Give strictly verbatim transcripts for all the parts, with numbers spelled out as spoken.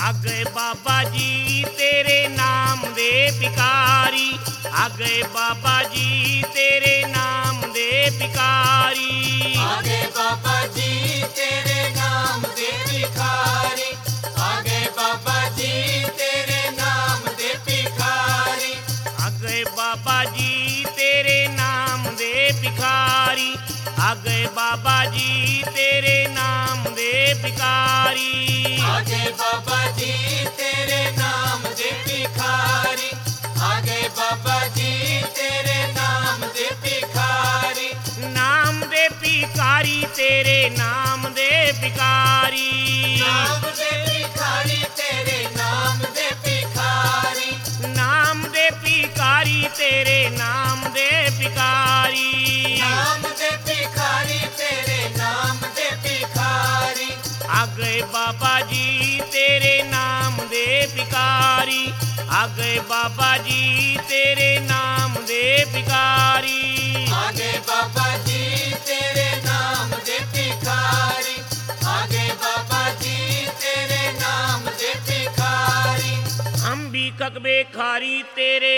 ਆਗੇ ਬਾਬਾ ਜੀ ਤੇਰੇ ਨਾਮ ਦੇ ਭਿਖਾਰੀ, ਆਗੇ ਬਾਬਾ ਜੀ ਤੇਰੇ ਨਾਮ ਦੇ ਭਿਖਾਰੀ, ਆਗੇ ਬਾਬਾ ਜੀ ਤੇਰੇ ਨਾਮ ਦੇ ਭਿਖਾਰੀ, ਆਗੇ ਬਾਬਾ ਜੀ ਤੇਰੇ ਨਾਮ ਦੇ ਭਿਖਾਰੀ, ਆਗੇ ਬਾਬਾ ਜੀ ਤੇਰੇ ਨਾਮ ਦੇ ਭਿਖਾਰੀ, ਆਗੇ ਬਾਬਾ ਜੀ ਤੇਰੇ ਨਾਮ ਦੇ ਭਿਖਾਰੀ, ਆਗੇ ਬਾਬਾ ਜੀ ਤੇਰੇ ਨਾਮ ਦੇ ਭਿਖਾਰੀ, ਆਗੇ ਬਾਬਾ ਜੀ ਤੇਰੇ ਨਾਮ ਦੇ ਭਿਖਾਰੀ, ਨਾਮ ਦੇ ਭਿਖਾਰੀ ਤੇਰੇ ਨਾਮ ਦੇ ਭਿਖਾਰੀ, ਨਾਮ ਦੇ ਭਿਖਾਰੀ ਤੇਰੇ ਨਾਮ ਦੇ ਭਿਖਾਰੀ, ਨਾਮ ਦੇ ਭਿਖਾਰੀ ਤੇਰੇ ਨਾਮ ਦੇ ਭਿਖਾਰੀ, ਨਾਮ ਦੇ ਭਿਖਾਰੀ ਤੇਰੇ ਨਾਮ ਦੇ ਭਿਖਾਰੀ, ਆਗੇ ਬਾਬਾ ਜੀ ਤੇਰੇ ਨਾਮ ਦੇ ਭਿਖਾਰੀ, ਆਗੇ ਬਾਬਾ ਜੀ ਤੇਰੇ ਨਾਮ ਦੇ ਭਿਖਾਰੀ, ਆਗੇ ਬਾਬਾ ਜੀ ਤੇਰੇ ਨਾਮ ਦੇ ਭਿਖਾਰੀ, ਆਗੇ ਬਾਬਾ ਜੀ ਤੇਰੇ ਨਾਮ ਦੇ ਭਿਖਾਰੀ, हम भी ककबे खारी तेरे,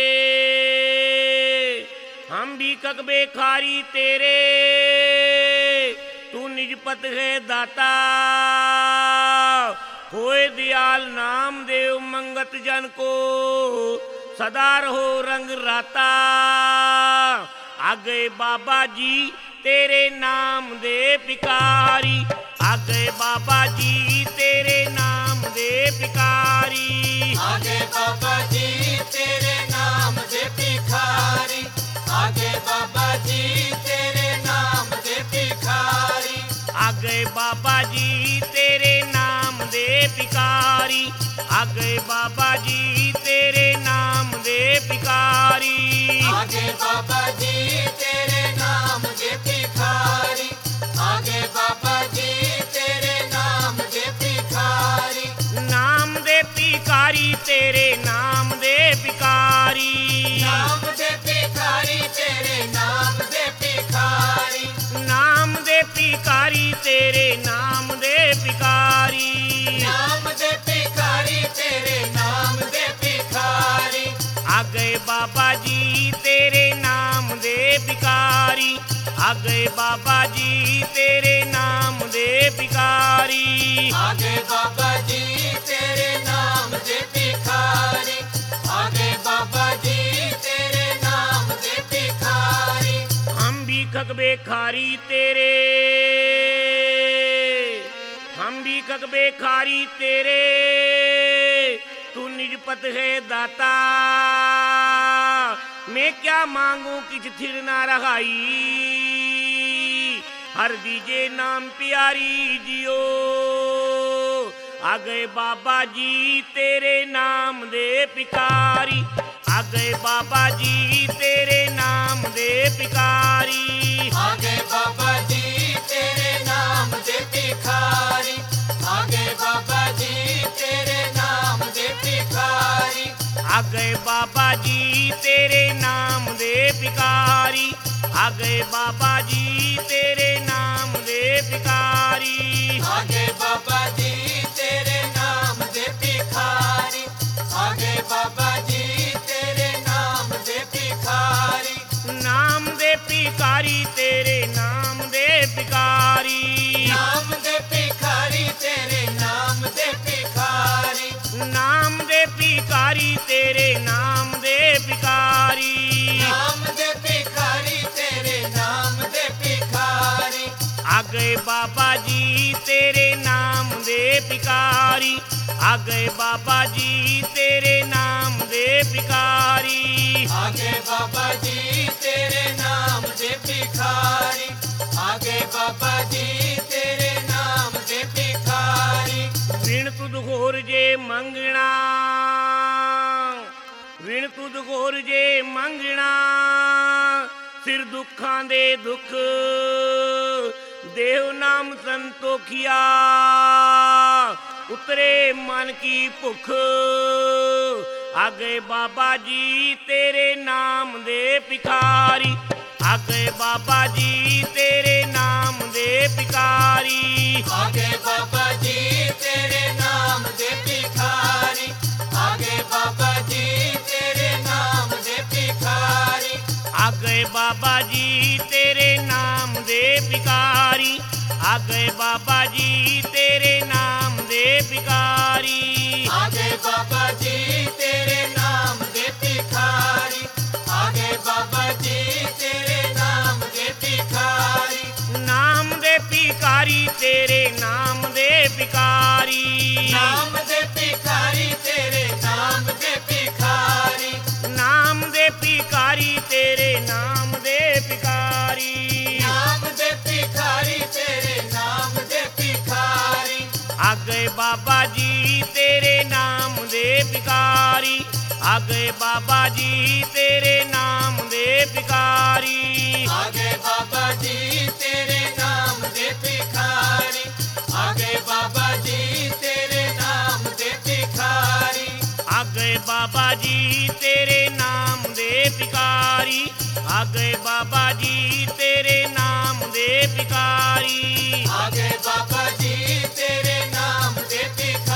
हम भी ककबे खारी तेरे, तू निज पत है दाता, होए दयाल नाम देव मंगत जन को, सदा रहो रंग राता, आगे बाबा जी तेरे नाम दे भिखारी, आगे बाबा जी तेरे नाम दे भिखारी, आगे बाबा जी तेरे नाम दे भिखारी, आगे बाबा जी तेरे नाम दे भिखारी, आगे बाबा जी तेरे नाम दे भिखारी, आगे बाबा जी तेरे नाम दे भिखारी, आगे बाबा जी तेरे नाम दे भिखारी, आगे बाबा जी तेरे नाम दे भिखारी, नाम दे भिखारी तेरे नाम दे भिखारी, नाम दे भिखारी तेरे नाम दे भिखारी, नाम दे भिखारी तेरे नाम दे भिखारी, नाम दे भिखारी तेरे नाम दे भिखारी, आगे बाबा जी तेरे नाम दे भिखारी, आगे बाबा जी तेरे नाम दे भिखारी, आगे बाबा जी तेरे नाम दे भिखारी, आगे बाबा जी तेरे नाम दे भिखारी, हम भी ककबे खारी तेरे, हम भी ककबे खारी तेरे, तू निज पत है दाता, मैं क्या मांगू किछ थिर ना रहाई, हर दीजे नाम प्यारी जियो, आगे बाबा जी तेरे नाम दे भिखारी, आगे बाबा जी तेरे नाम दे भिखारी, आगे बाबा जी तेरे नाम दे भिखारी, आगे बाबा जी तेरे नाम दे भिखारी, आगे बाबा जी तेरे नाम दे भिखारी, आगे बाबा जी तेरे नाम दे भिखारी, आगे बाबा जी तेरे नाम दे भिखारी, आगे बाबा जी तेरे नाम दे भिखारी, नाम दे भिखारी तेरे नाम दे भिखारी, नाम दे भिखारी तेरे नाम दे भिखारी, नाम दे भिखारी तेरे नाम दे भिखारी, नाम दे भिखारी तेरे नाम दे भिखारी, आगे बाबा जी तेरे नाम दे भिखारी, आगे बाबा जी तेरे नाम दे भिखारी, आगे बाबा जी तेरे नाम दे भिखारी, आगे बाबा जी तेरे नाम दे भिखारी, विण तुद होर जे मंगना, विण तुद होर जे मंगना, सिर दुखां दे दुख, देव नाम संतोखिया, उतरे मन की भुख, आगे बाबा जी तेरे नाम दे भिखारी, आगे बाबा जी तेरे नाम दे भिखारी, आगे बाबा जी तेरे नाम दे भिखारी, ਗਏ ਬਾਬਾ ਜੀ ਤੇਰੇ ਨਾਮ ਦੇ ਭਿਖਾਰੀ, ਆ ਗਏ ਬਾਬਾ ਜੀ ਤੇਰੇ ਨਾਮ ਦੇ ਭਿਖਾਰੀ। ਆ ਗਏ ਬਾਬਾ ਜੀ ਤੇਰੇ ਨਾਮ ਦੇ ਭਿਖਾਰੀ, ਆ ਗਏ ਬਾਬਾ ਜੀ ਤੇਰੇ ਨਾਮ ਦੇ ਭਿਖਾਰੀ। ਨਾਮ ਦੇ ਭਿਖਾਰੀ ਤੇਰੇ ਨਾਮ ਦੇ ਭਿਖਾਰੀ, ਨਾਮ ਦੇ ਭਿਖਾਰੀ ਤੇਰੇ ਨਾਮ ਦੇ ਭਿਖਾਰੀ, ਨਾਮ ਦੇ ਭਿਖਾਰੀ ਤੇਰੇ ਨਾਮ ਦੇ ਭਿਖਾਰੀ। ਨਾਮ ਦੇ ਭਿਖਾਰੀ ਤੇਰੇ ਨਾਮ ਦੇ ਭਿਖਾਰੀ। ਆ ਗਏ ਬਾਬਾ ਜੀ ਤੇਰੇ ਨਾਮ ਦੇ ਭਿਖਾਰੀ, ਆ ਗਏ ਬਾਬਾ ਜੀ ਤੇਰੇ ਨਾਮ ਦੇ ਭਿਖਾਰੀ। ਆ ਗਏ ਬਾਬਾ ਜੀ ਤੇਰੇ ਨਾਮ ਦੇ ਭਿਖਾਰੀ, ਆ ਗਏ ਬਾਬਾ ਜੀ ਤੇਰੇ ਨਾਮ ਦੇ ਭਿਖਾਰੀ। ਆ ਗਏ ਬਾਬਾ ਜੀ ਤੇਰੇ ਨਾਮ ਦੇ ਭਿਖਾਰੀ, ਆ ਗਏ ਬਾਬਾ ਜੀ ਤੇਰੇ ਨਾਮ ਦੇ ਭਿਖਾਰੀ। ਆ ਗਏ ਬਾਬਾ ਜੀ ਤੇਰੇ ਨਾਮ ਦੇ ਭਿਖਾਰੀ।